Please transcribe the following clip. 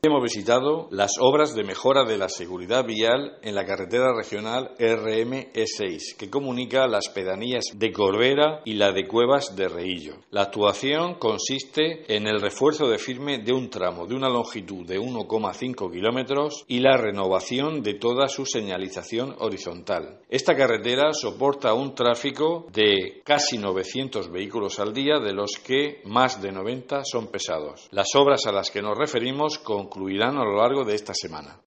Hemos visitado las obras de mejora de la seguridad vial en la carretera regional RME6, que comunica las pedanías de Corbera y la de Cuevas de Rehillo. La actuación consiste en el refuerzo de firme de un tramo de una longitud de 1,5 kilómetros y la renovación de toda su señalización horizontal. Esta carretera soporta un tráfico de casi 900 vehículos al día, de los que más de 90 son pesados. Las obras a las que nos referimos concluirán a lo largo de esta semana.